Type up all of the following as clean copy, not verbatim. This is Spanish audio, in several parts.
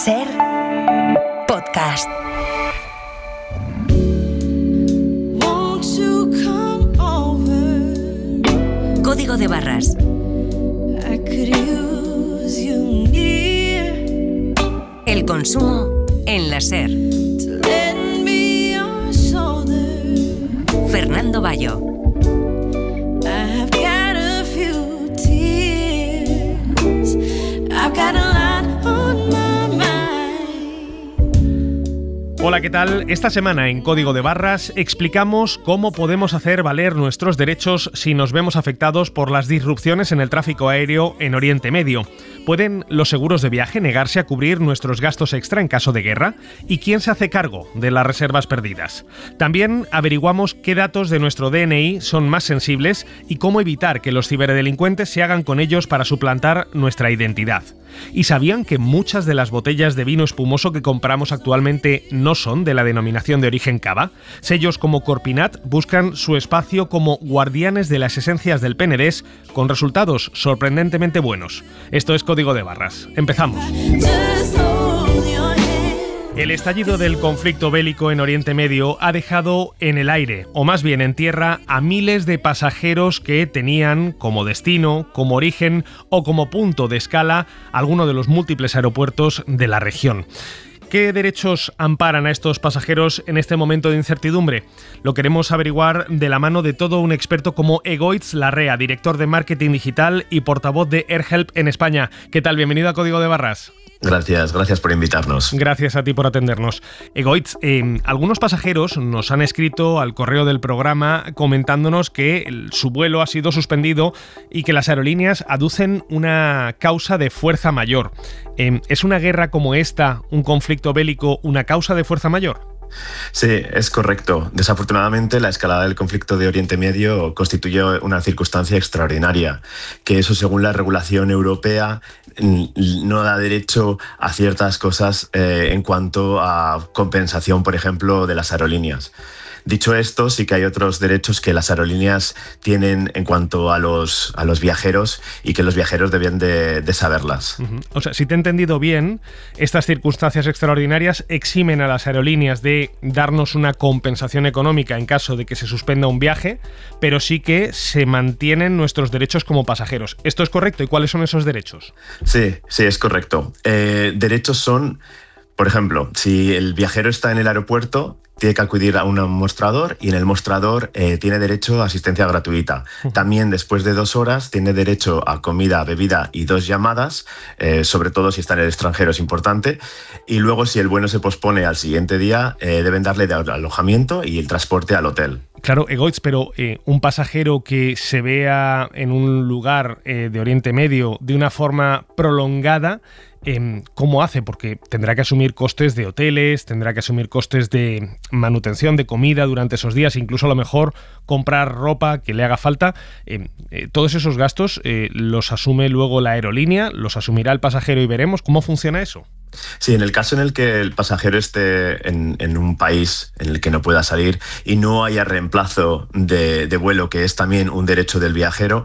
SER Podcast. Código de barras. El consumo en la SER. Fernando Bayo. Hola, ¿qué tal? Esta semana en Código de Barras explicamos cómo podemos hacer valer nuestros derechos si nos vemos afectados por las disrupciones en el tráfico aéreo en Oriente Medio. ¿Pueden los seguros de viaje negarse a cubrir nuestros gastos extra en caso de guerra? ¿Y quién se hace cargo de las reservas perdidas? También averiguamos qué datos de nuestro DNI son más sensibles y cómo evitar que los ciberdelincuentes se hagan con ellos para suplantar nuestra identidad. ¿Y sabían que muchas de las botellas de vino espumoso que compramos actualmente no son de la denominación de origen cava? Sellos como Corpinat buscan su espacio como guardianes de las esencias del Penedès, con resultados sorprendentemente buenos. Esto es Código de Barras. Empezamos. El estallido del conflicto bélico en Oriente Medio ha dejado en el aire, o más bien en tierra, a miles de pasajeros que tenían como destino, como origen o como punto de escala alguno de los múltiples aeropuertos de la región. ¿Qué derechos amparan a estos pasajeros en este momento de incertidumbre? Lo queremos averiguar de la mano de todo un experto como Egoitz Larrea, director de marketing digital y portavoz de AirHelp en España. ¿Qué tal? Bienvenido a Código de Barras. Gracias por invitarnos. Gracias a ti por atendernos. Egoitz, algunos pasajeros nos han escrito al correo del programa comentándonos que su vuelo ha sido suspendido y que las aerolíneas aducen una causa de fuerza mayor. ¿Es una guerra como esta, un conflicto bélico, una causa de fuerza mayor? Sí, es correcto. Desafortunadamente, la escalada del conflicto de Oriente Medio constituye una circunstancia extraordinaria, que eso, según la regulación europea, no da derecho a ciertas cosas en cuanto a compensación, por ejemplo, de las aerolíneas. Dicho esto, sí que hay otros derechos que las aerolíneas tienen en cuanto a los viajeros y que los viajeros deben de saberlas. Uh-huh. O sea, si te he entendido bien, estas circunstancias extraordinarias eximen a las aerolíneas de darnos una compensación económica en caso de que se suspenda un viaje, pero sí que se mantienen nuestros derechos como pasajeros. ¿Esto es correcto? ¿Y cuáles son esos derechos? Sí, es correcto. Derechos son, por ejemplo, si el viajero está en el aeropuerto, tiene que acudir a un mostrador y en el mostrador tiene derecho a asistencia gratuita. También después de 2 horas tiene derecho a comida, bebida y 2 llamadas, sobre todo si está en el extranjero es importante. Y luego, si el vuelo se pospone al siguiente día, deben darle de alojamiento y el transporte al hotel. Claro, Egoitz, pero un pasajero que se vea en un lugar de Oriente Medio de una forma prolongada, ¿cómo hace? Porque tendrá que asumir costes de hoteles, tendrá que asumir costes de manutención de comida durante esos días, incluso a lo mejor comprar ropa que le haga falta. Todos esos gastos los asume luego la aerolínea, los asumirá el pasajero y veremos cómo funciona eso. Sí, en el caso en el que el pasajero esté en un país en el que no pueda salir y no haya reemplazo de vuelo, que es también un derecho del viajero,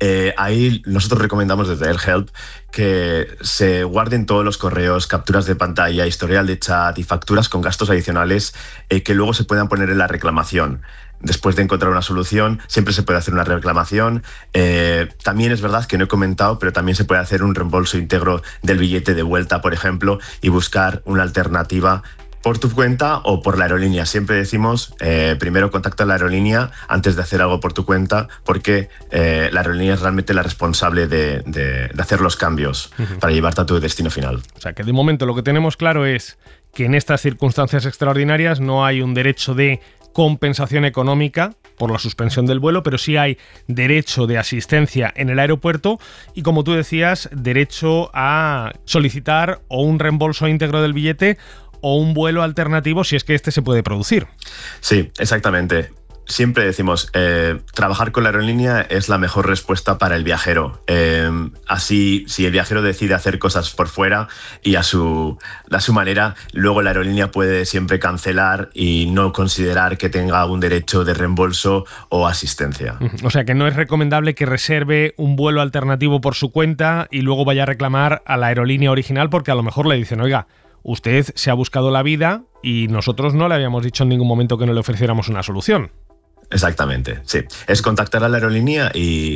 ahí nosotros recomendamos desde AirHelp que se guarden todos los correos, capturas de pantalla, historial de chat y facturas con gastos adicionales que luego se puedan poner en la reclamación. Después de encontrar una solución, siempre se puede hacer una reclamación. También es verdad que no he comentado, pero también se puede hacer un reembolso íntegro del billete de vuelta, por ejemplo, y buscar una alternativa por tu cuenta o por la aerolínea. Siempre decimos, primero contacta a la aerolínea antes de hacer algo por tu cuenta, porque la aerolínea es realmente la responsable de hacer los cambios para llevarte a tu destino final. O sea, que de momento lo que tenemos claro es que en estas circunstancias extraordinarias no hay un derecho de compensación económica por la suspensión del vuelo, pero sí hay derecho de asistencia en el aeropuerto y, como tú decías, derecho a solicitar o un reembolso íntegro del billete o un vuelo alternativo si es que este se puede producir. Sí, exactamente. Siempre decimos, trabajar con la aerolínea es la mejor respuesta para el viajero. Así, si el viajero decide hacer cosas por fuera y a su manera, luego la aerolínea puede siempre cancelar y no considerar que tenga un derecho de reembolso o asistencia. O sea, que no es recomendable que reserve un vuelo alternativo por su cuenta y luego vaya a reclamar a la aerolínea original porque a lo mejor le dicen, oiga, usted se ha buscado la vida y nosotros no le habíamos dicho en ningún momento que no le ofreciéramos una solución. Exactamente, sí. Es contactar a la aerolínea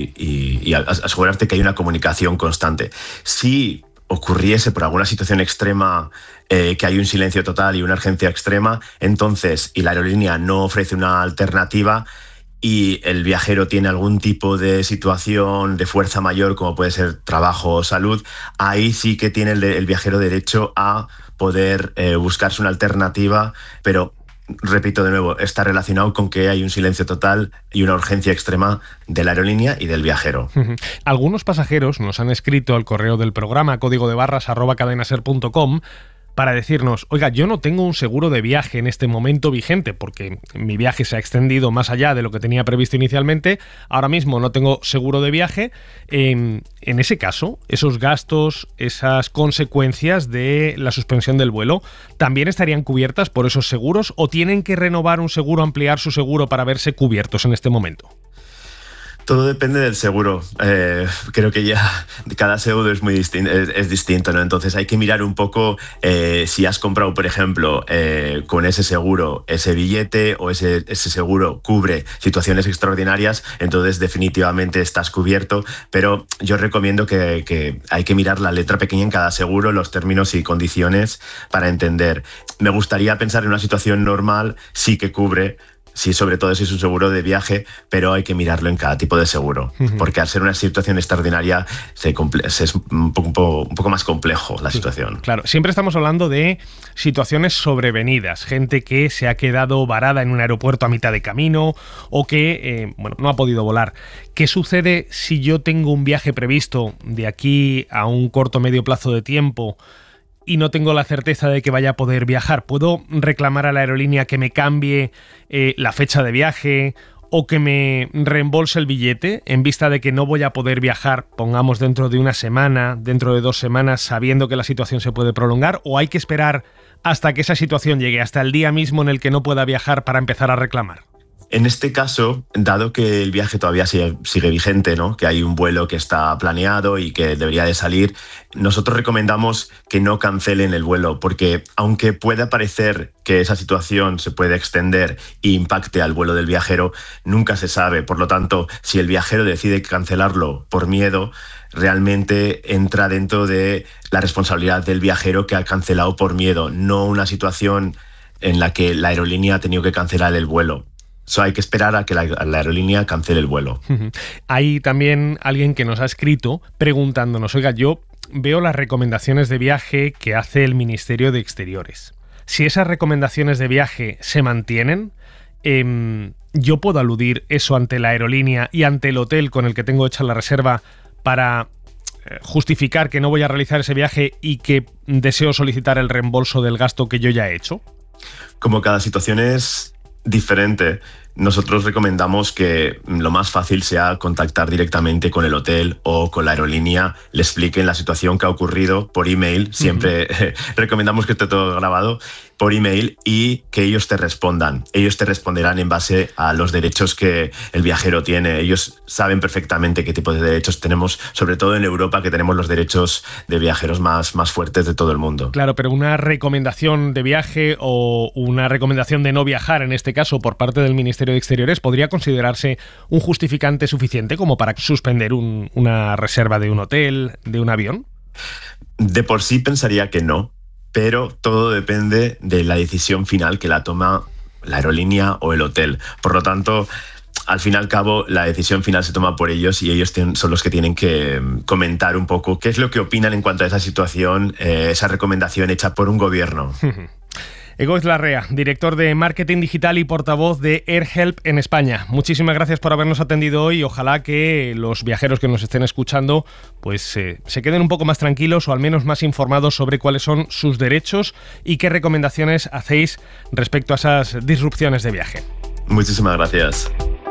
y asegurarte que hay una comunicación constante. Si ocurriese por alguna situación extrema que hay un silencio total y una urgencia extrema, entonces, y la aerolínea no ofrece una alternativa y el viajero tiene algún tipo de situación de fuerza mayor, como puede ser trabajo o salud, ahí sí que tiene el viajero derecho a poder buscarse una alternativa, pero repito de nuevo, está relacionado con que hay un silencio total y una urgencia extrema de la aerolínea y del viajero. Algunos pasajeros nos han escrito al correo del programa códigodebarras@cadenaser.com para decirnos, oiga, yo no tengo un seguro de viaje en este momento vigente porque mi viaje se ha extendido más allá de lo que tenía previsto inicialmente, ahora mismo no tengo seguro de viaje. En ese caso, esos gastos, esas consecuencias de la suspensión del vuelo, ¿también estarían cubiertas por esos seguros o tienen que renovar un seguro, ampliar su seguro para verse cubiertos en este momento? Todo depende del seguro. Creo que ya cada seguro es muy distinto, ¿no? Entonces hay que mirar un poco si has comprado, por ejemplo, con ese seguro ese billete o ese seguro cubre situaciones extraordinarias, entonces definitivamente estás cubierto. Pero yo recomiendo que hay que mirar la letra pequeña en cada seguro, los términos y condiciones para entender. Me gustaría pensar en una situación normal, sí que cubre. Sí, sobre todo si es un seguro de viaje, pero hay que mirarlo en cada tipo de seguro, porque al ser una situación extraordinaria es un poco más complejo la situación. Claro, siempre estamos hablando de situaciones sobrevenidas, gente que se ha quedado varada en un aeropuerto a mitad de camino o que no ha podido volar. ¿Qué sucede si yo tengo un viaje previsto de aquí a un corto o medio plazo de tiempo y no tengo la certeza de que vaya a poder viajar? ¿Puedo reclamar a la aerolínea que me cambie la fecha de viaje o que me reembolse el billete en vista de que no voy a poder viajar, pongamos dentro de una semana, dentro de 2 semanas, sabiendo que la situación se puede prolongar? ¿O hay que esperar hasta que esa situación llegue, hasta el día mismo en el que no pueda viajar para empezar a reclamar? En este caso, dado que el viaje todavía sigue vigente, ¿no?, que hay un vuelo que está planeado y que debería de salir, nosotros recomendamos que no cancelen el vuelo, porque aunque pueda parecer que esa situación se puede extender e impacte al vuelo del viajero, nunca se sabe. Por lo tanto, si el viajero decide cancelarlo por miedo, realmente entra dentro de la responsabilidad del viajero que ha cancelado por miedo, no una situación en la que la aerolínea ha tenido que cancelar el vuelo. Hay que esperar a que la aerolínea cancele el vuelo. Hay también alguien que nos ha escrito preguntándonos, oiga, yo veo las recomendaciones de viaje que hace el Ministerio de Exteriores. Si esas recomendaciones de viaje se mantienen, ¿yo puedo aludir eso ante la aerolínea y ante el hotel con el que tengo hecha la reserva para justificar que no voy a realizar ese viaje y que deseo solicitar el reembolso del gasto que yo ya he hecho? Como cada situación es diferente, nosotros recomendamos que lo más fácil sea contactar directamente con el hotel o con la aerolínea, le expliquen la situación que ha ocurrido por email. Siempre recomendamos que esté todo grabado por email y que ellos te respondan. Ellos te responderán en base a los derechos que el viajero tiene. Ellos saben perfectamente qué tipo de derechos tenemos, sobre todo en Europa, que tenemos los derechos de viajeros más fuertes de todo el mundo. Claro, pero una recomendación de viaje o una recomendación de no viajar, en este caso por parte del Ministerio de Exteriores, ¿podría considerarse un justificante suficiente como para suspender una reserva de un hotel, de un avión? De por sí pensaría que no, pero todo depende de la decisión final que la toma la aerolínea o el hotel. Por lo tanto, al fin y al cabo, la decisión final se toma por ellos y ellos son los que tienen que comentar un poco qué es lo que opinan en cuanto a esa situación, esa recomendación hecha por un gobierno. Egoitz Larrea, director de Marketing Digital y portavoz de AirHelp en España. Muchísimas gracias por habernos atendido hoy. Ojalá que los viajeros que nos estén escuchando pues se queden un poco más tranquilos o al menos más informados sobre cuáles son sus derechos y qué recomendaciones hacéis respecto a esas disrupciones de viaje. Muchísimas gracias.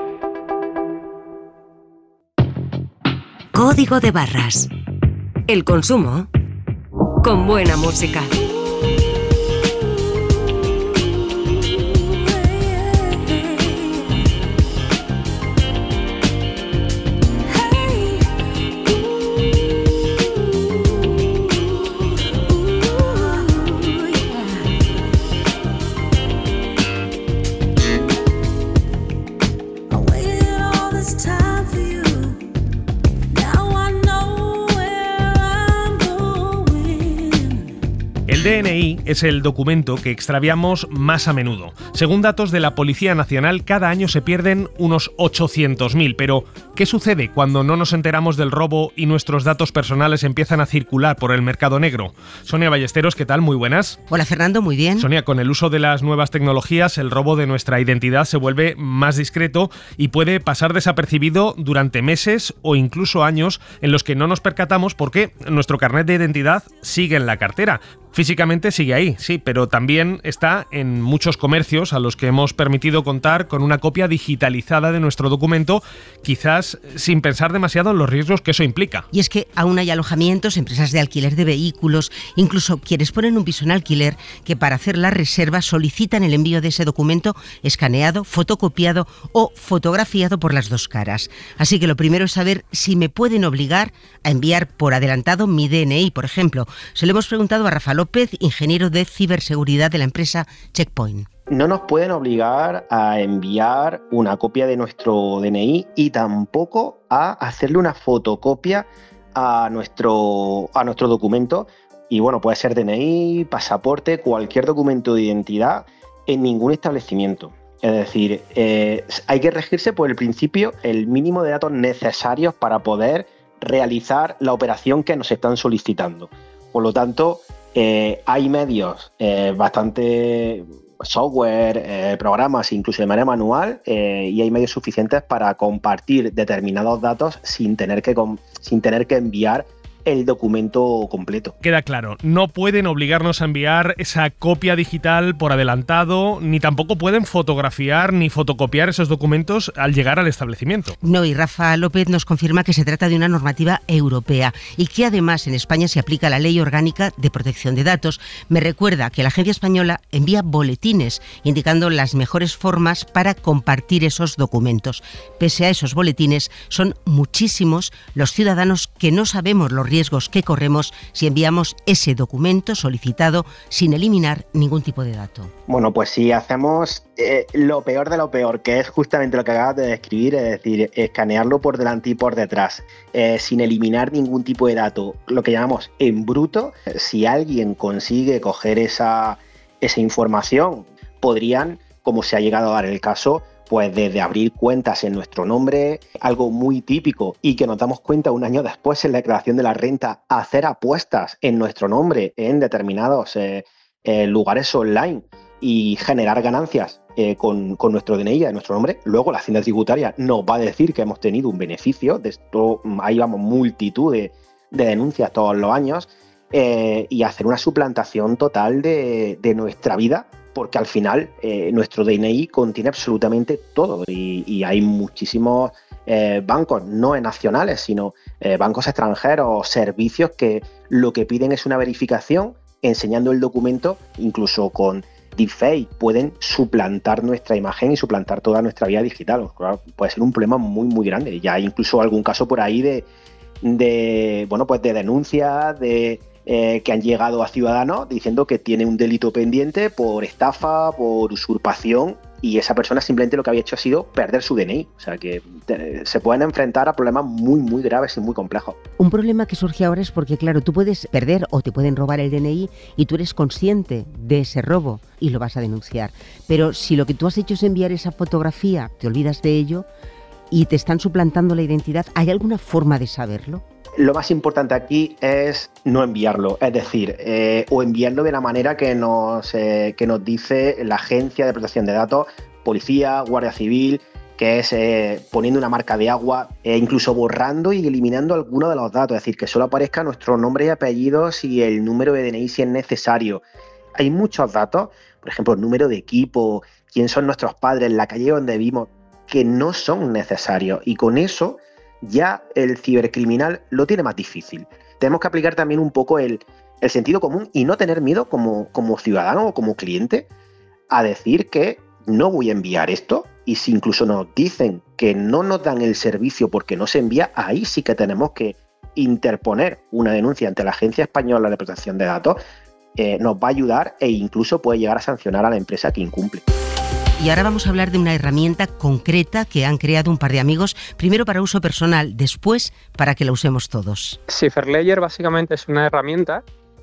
Código de Barras. El consumo con buena música. El DNI es el documento que extraviamos más a menudo. Según datos de la Policía Nacional, cada año se pierden unos 800.000. Pero, ¿qué sucede cuando no nos enteramos del robo y nuestros datos personales empiezan a circular por el mercado negro? Sonia Ballesteros, ¿qué tal? Muy buenas. Hola Fernando, muy bien. Sonia, con el uso de las nuevas tecnologías, el robo de nuestra identidad se vuelve más discreto y puede pasar desapercibido durante meses o incluso años en los que no nos percatamos porque nuestro carnet de identidad sigue en la cartera. Físicamente sigue ahí, sí, pero también está en muchos comercios a los que hemos permitido contar con una copia digitalizada de nuestro documento, quizás sin pensar demasiado en los riesgos que eso implica. Y es que aún hay alojamientos, empresas de alquiler de vehículos, incluso quienes ponen un piso en alquiler, que para hacer la reserva solicitan el envío de ese documento escaneado, fotocopiado o fotografiado por las dos caras. Así que lo primero es saber si me pueden obligar a enviar por adelantado mi DNI, por ejemplo. Se lo hemos preguntado a Rafa López, ingeniero de ciberseguridad de la empresa Checkpoint. No nos pueden obligar a enviar una copia de nuestro DNI y tampoco a hacerle una fotocopia a nuestro documento. Y bueno, puede ser DNI, pasaporte, cualquier documento de identidad en ningún establecimiento. Es decir, hay que regirse por el principio, el mínimo de datos necesarios para poder realizar la operación que nos están solicitando. Por lo tanto, hay medios, bastante software, programas, incluso de manera manual, y hay medios suficientes para compartir determinados datos sin tener que enviar el documento completo. Queda claro, no pueden obligarnos a enviar esa copia digital por adelantado, ni tampoco pueden fotografiar ni fotocopiar esos documentos al llegar al establecimiento. No, y Rafa López nos confirma que se trata de una normativa europea y que además en España se aplica la Ley Orgánica de Protección de Datos. Me recuerda que la Agencia Española envía boletines indicando las mejores formas para compartir esos documentos. Pese a esos boletines, son muchísimos los ciudadanos que no sabemos los riesgos que corremos si enviamos ese documento solicitado sin eliminar ningún tipo de dato. Bueno, pues si hacemos lo peor de lo peor, que es justamente lo que acabas de describir, es decir, escanearlo por delante y por detrás, sin eliminar ningún tipo de dato, lo que llamamos en bruto, si alguien consigue coger esa información, podrían, como se ha llegado a dar el caso, pues desde abrir cuentas en nuestro nombre, algo muy típico y que nos damos cuenta un año después en la declaración de la renta, hacer apuestas en nuestro nombre en determinados lugares online y generar ganancias con nuestro DNI, en nuestro nombre. Luego la Hacienda Tributaria nos va a decir que hemos tenido un beneficio. De esto ahí vamos multitud de denuncias todos los años y hacer una suplantación total de nuestra vida, porque al final nuestro DNI contiene absolutamente todo y hay muchísimos bancos, no nacionales, sino bancos extranjeros o servicios que lo que piden es una verificación enseñando el documento, incluso con deepfake, pueden suplantar nuestra imagen y suplantar toda nuestra vida digital. Claro, puede ser un problema muy, muy grande. Ya hay incluso algún caso por ahí de denuncias, que han llegado a ciudadanos diciendo que tiene un delito pendiente por estafa, por usurpación, y esa persona simplemente lo que había hecho ha sido perder su DNI. O sea que se pueden enfrentar a problemas muy, muy graves y muy complejos. Un problema que surge ahora es porque, claro, tú puedes perder o te pueden robar el DNI y tú eres consciente de ese robo y lo vas a denunciar. Pero si lo que tú has hecho es enviar esa fotografía, te olvidas de ello y te están suplantando la identidad, ¿hay alguna forma de saberlo? Lo más importante aquí es no enviarlo, es decir, o enviarlo de la manera que nos dice la Agencia de Protección de Datos, Policía, Guardia Civil, que es poniendo una marca de agua, incluso borrando y eliminando algunos de los datos, es decir, que solo aparezca nuestro nombre y apellidos y el número de DNI si es necesario. Hay muchos datos, por ejemplo, el número de equipo, quién son nuestros padres, la calle donde vivimos, que no son necesarios, y con eso ya el cibercriminal lo tiene más difícil. Tenemos que aplicar también un poco el sentido común y no tener miedo como ciudadano o como cliente a decir que no voy a enviar esto, y si incluso nos dicen que no nos dan el servicio porque no se envía, ahí sí que tenemos que interponer una denuncia ante la Agencia Española de Protección de Datos. Nos va a ayudar e incluso puede llegar a sancionar a la empresa que incumple. Y ahora vamos a hablar de una herramienta concreta que han creado un par de amigos, primero para uso personal, después para que la usemos todos. Cipherledger básicamente es una herramienta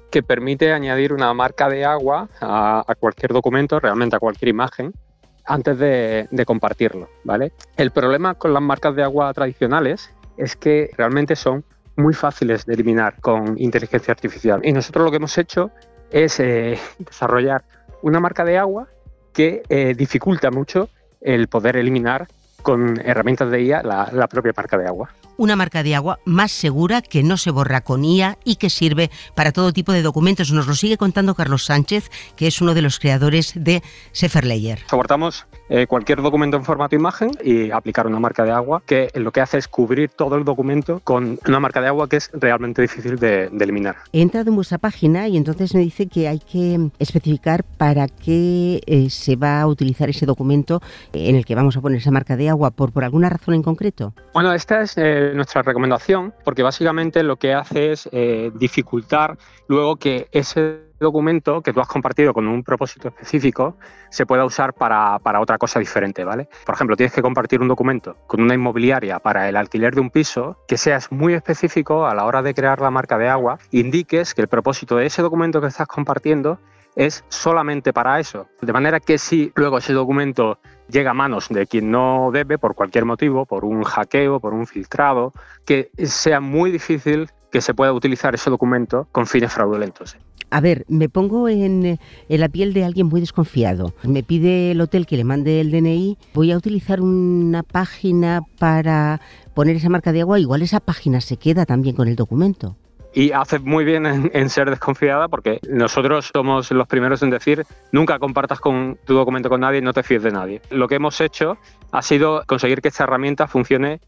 que permite añadir una marca de agua a cualquier documento, realmente a cualquier imagen, antes de compartirlo, ¿vale? El problema con las marcas de agua tradicionales es que realmente son muy fáciles de eliminar con inteligencia artificial. Y nosotros lo que hemos hecho es desarrollar una marca de agua que dificulta mucho el poder eliminar con herramientas de IA la propia marca de agua. Una marca de agua más segura, que no se borra con IA y que sirve para todo tipo de documentos. Nos lo sigue contando Carlos Sánchez, que es uno de los creadores de Seferlayer. Soportamos cualquier documento en formato imagen y aplicar una marca de agua que lo que hace es cubrir todo el documento con una marca de agua que es realmente difícil de eliminar. He entrado en vuestra página y entonces me dice que hay que especificar para qué se va a utilizar ese documento en el que vamos a poner esa marca de agua, por alguna razón en concreto. Bueno, esta es nuestra recomendación, porque básicamente lo que hace es dificultar luego que ese documento que tú has compartido con un propósito específico se pueda usar para otra cosa diferente, ¿vale? Por ejemplo, tienes que compartir un documento con una inmobiliaria para el alquiler de un piso, que seas muy específico a la hora de crear la marca de agua, indiques que el propósito de ese documento que estás compartiendo es solamente para eso. De manera que si luego ese documento llega a manos de quien no debe, por cualquier motivo, por un hackeo, por un filtrado, que sea muy difícil que se pueda utilizar ese documento con fines fraudulentos. A ver, me pongo en la piel de alguien muy desconfiado. Me pide el hotel que le mande el DNI. Voy a utilizar una página para poner esa marca de agua. Igual esa página se queda también con el documento. Y haces muy bien en ser desconfiada, porque nosotros somos los primeros en decir nunca compartas tu documento con nadie, no te fíes de nadie. Lo que hemos hecho ha sido conseguir que esta herramienta funcione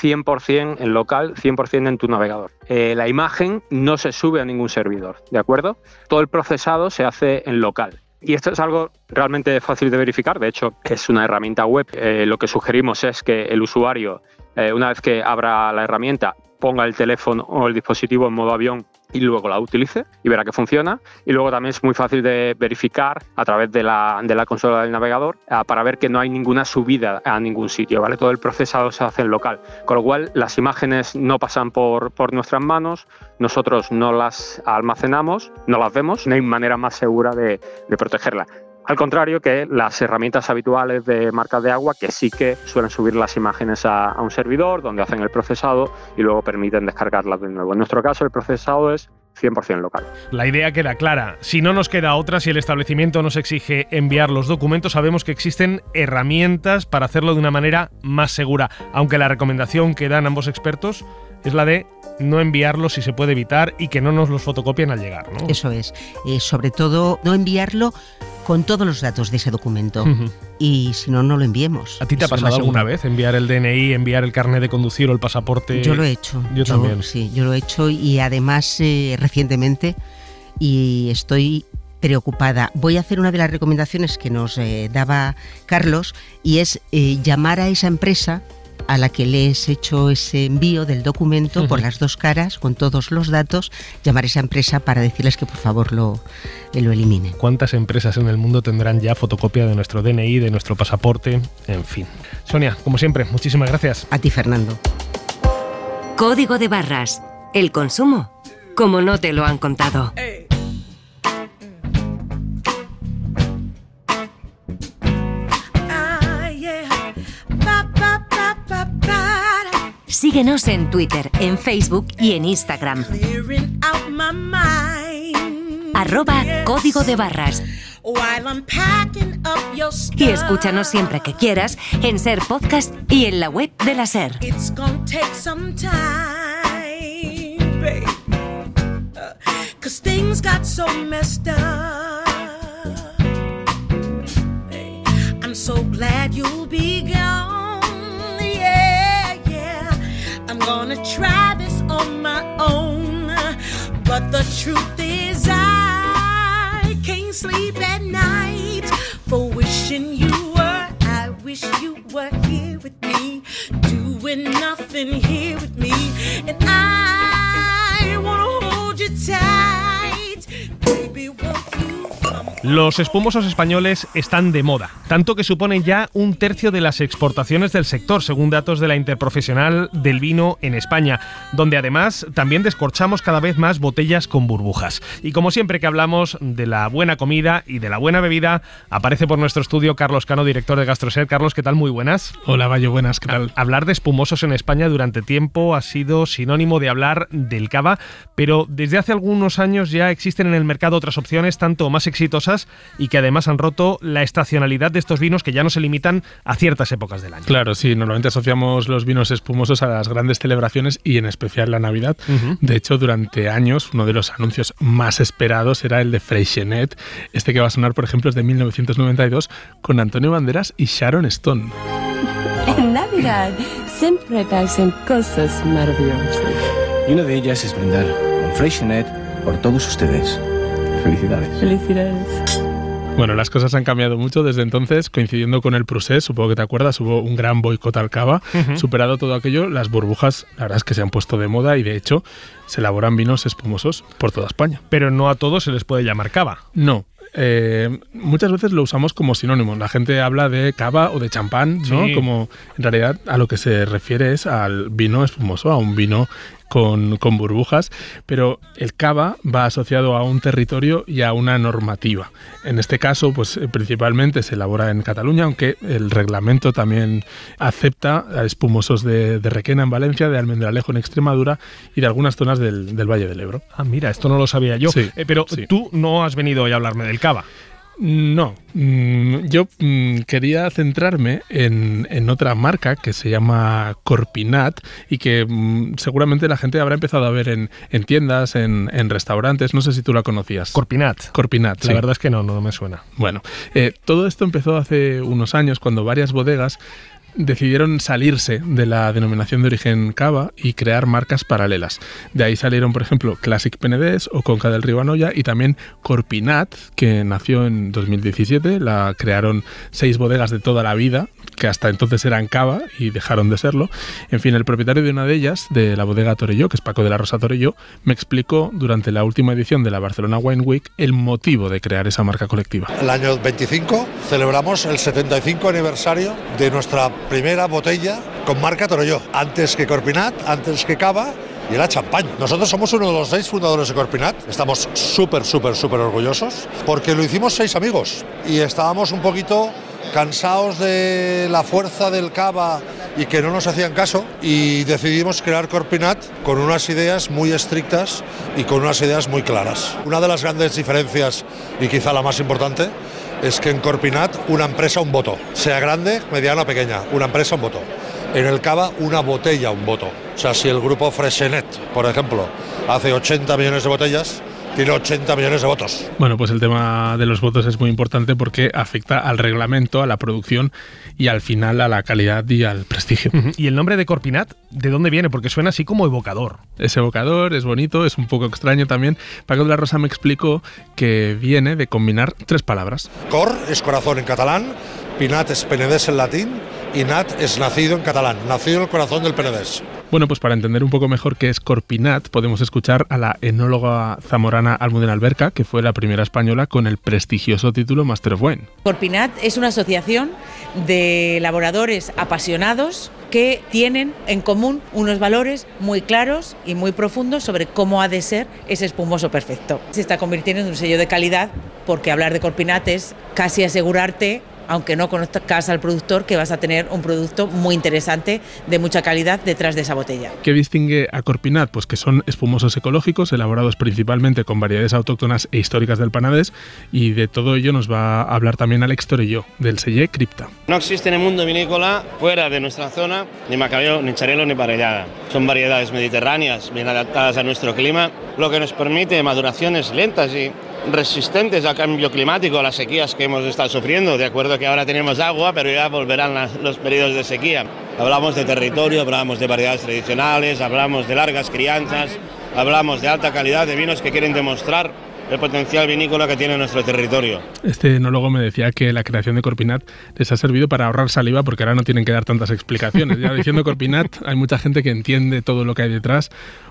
100% en local, 100% en tu navegador. La imagen no se sube a ningún servidor, ¿de acuerdo? Todo el procesado se hace en local. Y esto es algo realmente fácil de verificar. De hecho, es una herramienta web. Lo que sugerimos es que el usuario, una vez que abra la herramienta, ponga el teléfono o el dispositivo en modo avión y luego la utilice y verá que funciona. Y luego también es muy fácil de verificar a través de la consola del navegador para ver que no hay ninguna subida a ningún sitio, ¿vale? Todo el procesado se hace en local, con lo cual las imágenes no pasan por nuestras manos, nosotros no las almacenamos, no las vemos, no hay manera más segura de protegerla. Al contrario que las herramientas habituales de marcas de agua, que sí que suelen subir las imágenes a un servidor donde hacen el procesado y luego permiten descargarlas de nuevo. En nuestro caso, el procesado es 100% local. La idea queda clara. Si no nos queda otra, si el establecimiento nos exige enviar los documentos, sabemos que existen herramientas para hacerlo de una manera más segura, aunque la recomendación que dan ambos expertos es la de no enviarlos si se puede evitar y que no nos los fotocopien al llegar, ¿no? Eso es. Sobre todo, no enviarlo con todos los datos de ese documento. Y si no, no lo enviemos. ¿A ti te ha pasado alguna vez enviar el DNI, enviar el carnet de conducir o el pasaporte? Yo lo he hecho. Yo también. Sí, yo lo he hecho y además recientemente, y estoy preocupada. Voy a hacer una de las recomendaciones que nos daba Carlos, y es llamar a esa empresa a la que les he hecho ese envío del documento por las dos caras, con todos los datos, llamar a esa empresa para decirles que por favor lo eliminen. ¿Cuántas empresas en el mundo tendrán ya fotocopia de nuestro DNI, de nuestro pasaporte? En fin. Sonia, como siempre, muchísimas gracias. A ti, Fernando. Código de barras. El consumo, como no te lo han contado. Síguenos en Twitter, en Facebook y en Instagram. @Código de Barras. Y escúchanos siempre que quieras en Ser Podcast y en la web de la Ser. I'm so glad you'll be gone. I'm gonna try this on my own, but the truth is I can't sleep at night for wishing you were. I wish you were here with me, doing nothing here with me, and I wanna hold you tight, baby. Won't you come? Los espumosos españoles están de moda, tanto que suponen ya 1/3 de las exportaciones del sector, según datos de la Interprofesional del Vino en España, donde además también descorchamos cada vez más botellas con burbujas. Y como siempre que hablamos de la buena comida y de la buena bebida, aparece por nuestro estudio Carlos Cano, director de Gastroset. Carlos, ¿qué tal? Muy buenas. Hola, Bayo, buenas, ¿qué tal? Hablar de espumosos en España durante tiempo ha sido sinónimo de hablar del cava, pero desde hace algunos años ya existen en el mercado otras opciones tanto más exitosas y que además han roto la estacionalidad de estos vinos que ya no se limitan a ciertas épocas del año. Claro, sí, normalmente asociamos los vinos espumosos a las grandes celebraciones y en especial la Navidad. De hecho, durante años uno de los anuncios más esperados era el de Freixenet, que va a sonar, por ejemplo, es de 1992, con Antonio Banderas y Sharon Stone. En Navidad siempre pasan cosas maravillosas. Y una de ellas es brindar con Freixenet por todos ustedes. Felicidades. Felicidades. Bueno, las cosas han cambiado mucho desde entonces, coincidiendo con el Prusés, supongo que te acuerdas, hubo un gran boicot al cava. Superado todo aquello, las burbujas, la verdad es que se han puesto de moda y de hecho se elaboran vinos espumosos por toda España. Pero no a todos se les puede llamar cava. No. Muchas veces lo usamos como sinónimo. La gente habla de cava o de champán, ¿no? Sí. Como en realidad a lo que se refiere es al vino espumoso, a un vino con burbujas, pero el cava va asociado a un territorio y a una normativa. En este caso, pues principalmente se elabora en Cataluña, aunque el reglamento también acepta a espumosos de Requena en Valencia, de Almendralejo en Extremadura y de algunas zonas del Valle del Ebro. Ah, mira, esto no lo sabía yo. Sí, pero sí. Tú no has venido hoy a hablarme del cava. No, yo quería centrarme en otra marca que se llama Corpinat y que seguramente la gente habrá empezado a ver en tiendas, en restaurantes. No sé si tú la conocías. Corpinat, sí. La verdad es que no me suena. Bueno, todo esto empezó hace unos años cuando varias bodegas decidieron salirse de la denominación de origen cava y crear marcas paralelas. De ahí salieron, por ejemplo, Classic Penedès o Conca del Ribanoya y también Corpinat, que nació en 2017. La crearon 6 bodegas de toda la vida, que hasta entonces eran cava y dejaron de serlo. En fin, el propietario de una de ellas, de la bodega Torelló, que es Paco de la Rosa Torelló, me explicó durante la última edición de la Barcelona Wine Week el motivo de crear esa marca colectiva. El año 25 celebramos el 75 aniversario de nuestra primera botella con marca Torelló, antes que Corpinat, antes que cava, y era champán. Nosotros somos uno de los 6 fundadores de Corpinat, estamos súper orgullosos, porque lo hicimos 6 amigos, y estábamos un poquito cansados de la fuerza del cava y que no nos hacían caso, y decidimos crear Corpinat con unas ideas muy estrictas y con unas ideas muy claras. Una de las grandes diferencias, y quizá la más importante, es que en Corpinat una empresa un voto, sea grande, mediana o pequeña, una empresa un voto. En el cava una botella un voto. O sea, si el grupo Freixenet, por ejemplo, hace 80 millones de botellas, tiene 80 millones de votos. Bueno, pues el tema de los votos es muy importante porque afecta al reglamento, a la producción y al final a la calidad y al prestigio. ¿Y el nombre de Corpinat, de dónde viene? Porque suena así como evocador. Es evocador, es bonito, es un poco extraño también. Paco de la Rosa me explicó que viene de combinar 3 palabras. Cor es corazón en catalán, Pinat es Penedès en latín y Nat es nacido en catalán, nacido en el corazón del Penedès. Bueno, pues para entender un poco mejor qué es Corpinat, podemos escuchar a la enóloga zamorana Almudena Alberca, que fue la primera española con el prestigioso título Master of Wine. Corpinat es una asociación de elaboradores apasionados que tienen en común unos valores muy claros y muy profundos sobre cómo ha de ser ese espumoso perfecto. Se está convirtiendo en un sello de calidad porque hablar de Corpinat es casi asegurarte, aunque no conozcas al productor, que vas a tener un producto muy interesante, de mucha calidad, detrás de esa botella. ¿Qué distingue a Corpinat? Pues que son espumosos ecológicos, elaborados principalmente con variedades autóctonas e históricas del Penedès, y de todo ello nos va a hablar también Alex Torelló, del celler Cripta. No existe en el mundo vinícola, fuera de nuestra zona, ni Macabeo, ni Xarel·lo, ni Parellada. Son variedades mediterráneas, bien adaptadas a nuestro clima, lo que nos permite maduraciones lentas y resistentes al cambio climático, a las sequías que hemos estado sufriendo. De acuerdo que ahora tenemos agua, pero ya volverán los periodos de sequía. Hablamos de territorio, hablamos de variedades tradicionales, hablamos de largas crianzas, hablamos de alta calidad, de vinos que quieren demostrar el potencial vinícola que tiene nuestro territorio. Este enólogo me decía que la creación de Corpinat les ha servido para ahorrar saliva porque ahora no tienen que dar tantas explicaciones. Ya diciendo Corpinat hay mucha gente que entiende todo lo que hay detrás,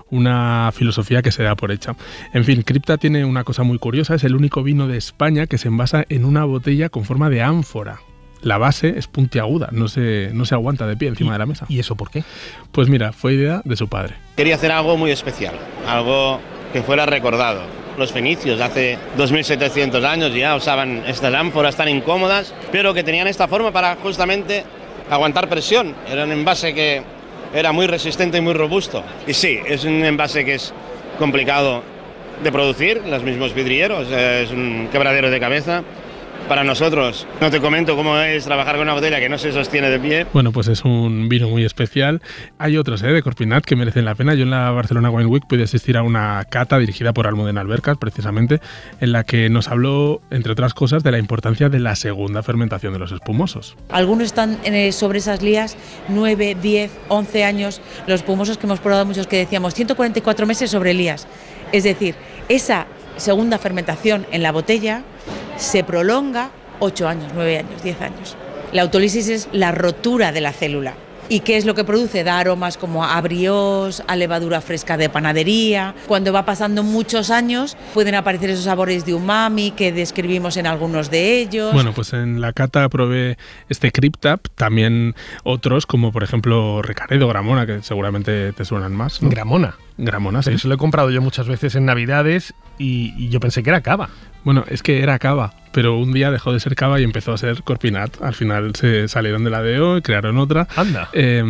una filosofía que se da por hecha. En fin, Cripta tiene una cosa muy curiosa, es el único vino de España que se envasa en una botella con forma de ánfora. La base es puntiaguda, no se aguanta de pie encima de la mesa. ¿Y eso por qué? Pues mira, fue idea de su padre. Quería hacer algo muy especial, algo que fuera recordado. Los fenicios hace 2700 años ya usaban estas ánforas tan incómodas, pero que tenían esta forma para justamente aguantar presión. Era un envase que era muy resistente y muy robusto. Y sí, es un envase que es complicado de producir, los mismos vidrieros, es un quebradero de cabeza. Para nosotros, no te comento cómo es trabajar con una botella que no se sostiene de pie. Bueno, pues es un vino muy especial. Hay otros de Corpinat que merecen la pena. Yo en la Barcelona Wine Week pude asistir a una cata dirigida por Almudena Albercas, precisamente, en la que nos habló, entre otras cosas, de la importancia de la segunda fermentación de los espumosos. Algunos están sobre esas lías 9, 10, 11 años. Los espumosos que hemos probado muchos que decíamos 144 meses sobre lías. Es decir, esa segunda fermentación en la botella se prolonga 8 años, 9 años, 10 años. La autólisis es la rotura de la célula. ¿Y qué es lo que produce? Da aromas como a brioche, a levadura fresca de panadería. Cuando va pasando muchos años pueden aparecer esos sabores de umami que describimos en algunos de ellos. Bueno, pues en la cata probé este Cripta, también otros como por ejemplo Recaredo, Gramona, que seguramente te suenan más, ¿no? Gramona, sí. Eso lo he comprado yo muchas veces en Navidades y yo pensé que era cava. Bueno, es que era cava, pero un día dejó de ser cava y empezó a ser Corpinat. Al final se salieron de la DO y crearon otra. Anda.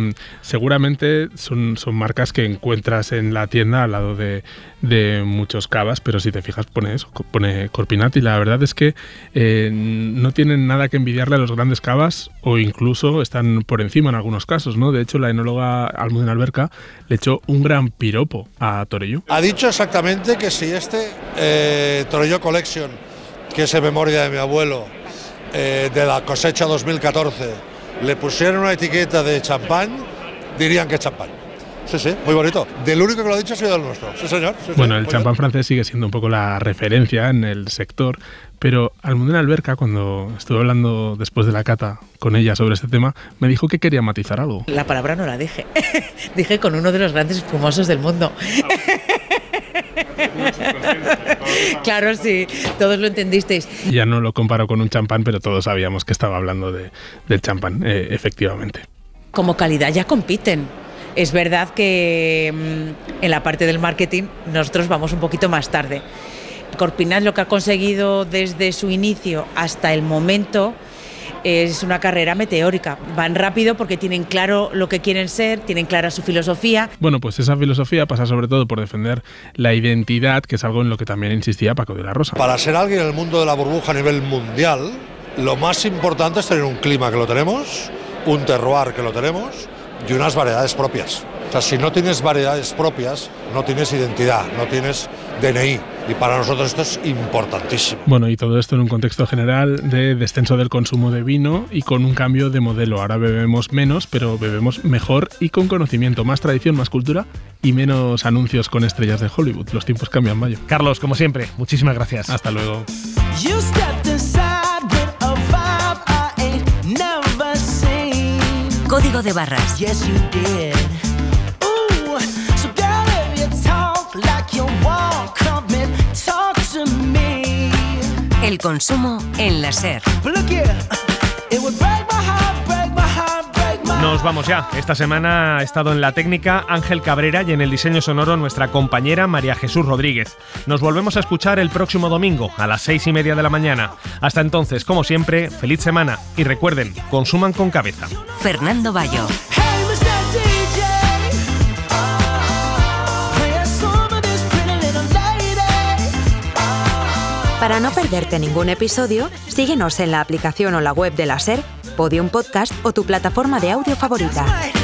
Seguramente son marcas que encuentras en la tienda al lado de muchos cavas, pero si te fijas pone Corpinat y la verdad es que no tienen nada que envidiarle a los grandes cavas o incluso están por encima en algunos casos, ¿no? De hecho, la enóloga Almudena Alberca le echó un gran piropo a Torelló. Ha dicho exactamente que si Torelló Collection, que es en memoria de mi abuelo, de la cosecha 2014, le pusieran una etiqueta de champán, dirían que es champán. Sí, muy bonito. Del único que lo ha dicho ha sido el nuestro. Sí, señor. Sí, bueno, sí, el champán francés sigue siendo un poco la referencia en el sector, pero Almudena Alberca, cuando estuve hablando después de la cata con ella sobre este tema, me dijo que quería matizar algo. La palabra no la dije. Dije con uno de los grandes espumosos del mundo. Claro, sí, todos lo entendisteis. Ya no lo comparo con un champán, pero todos sabíamos que estaba hablando del champán, efectivamente. Como calidad ya compiten. Es verdad que en la parte del marketing nosotros vamos un poquito más tarde. Corpinat lo que ha conseguido desde su inicio hasta el momento es una carrera meteórica. Van rápido porque tienen claro lo que quieren ser, tienen clara su filosofía. Bueno, pues esa filosofía pasa sobre todo por defender la identidad, que es algo en lo que también insistía Paco de la Rosa. Para ser alguien en el mundo de la burbuja a nivel mundial, lo más importante es tener un clima que lo tenemos, un terroir que lo tenemos y unas variedades propias. O sea, si no tienes variedades propias, no tienes identidad, no tienes DNI. Y para nosotros esto es importantísimo. Bueno, y todo esto en un contexto general de descenso del consumo de vino y con un cambio de modelo. Ahora bebemos menos, pero bebemos mejor y con conocimiento. Más tradición, más cultura y menos anuncios con estrellas de Hollywood. Los tiempos cambian, Mayo. Carlos, como siempre, muchísimas gracias. Hasta luego. Código de Barras. Yes, you did. Ooh, so girl, if you talk like you walk, come and talk to me. El consumo en la SER. But look here, it would break my heart, break my heart, break my heart. Nos vamos ya. Esta semana ha estado en la técnica Ángel Cabrera y en el diseño sonoro nuestra compañera María Jesús Rodríguez. Nos volvemos a escuchar el próximo domingo a las 6:30 de la mañana. Hasta entonces, como siempre, feliz semana y recuerden, consuman con cabeza. Fernando Bayo. Hey, Mr. DJ, play a song of this pretty little lady. Para no perderte ningún episodio, síguenos en la aplicación o la web de la SER, Podium Podcast o tu plataforma de audio favorita.